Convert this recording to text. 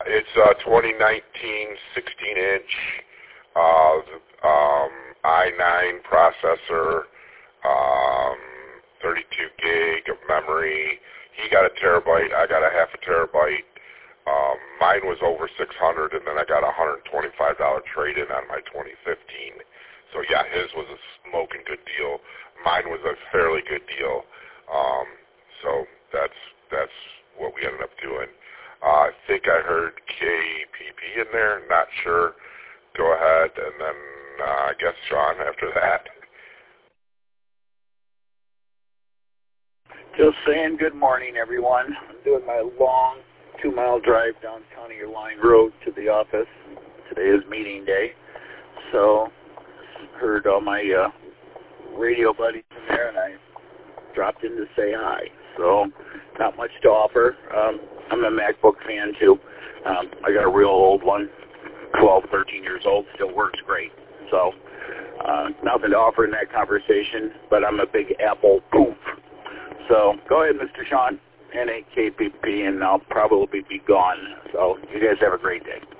It's a 2019 16-inch i9 processor, 32 gig of memory. He got a terabyte. I got a half a terabyte. Mine was over 600, and then I got a $125 trade-in on my 2015. So yeah, his was a smoking good deal. Mine was a fairly good deal. So that's what we ended up doing. I think I heard KPP in there. Not sure. Go ahead, and then I guess Sean after that. Just saying good morning, everyone. I'm doing my long 2-mile drive down County Line Road to the office. Today is meeting day, so heard all my radio buddies in there, and I dropped in to say hi. So not much to offer. I'm a MacBook fan, too. I got a real old one, 12, 13 years old, still works great. So nothing to offer in that conversation, but I'm a big Apple poof. So go ahead, Mr. Sean, NAKPP, and I'll probably be gone. So you guys have a great day.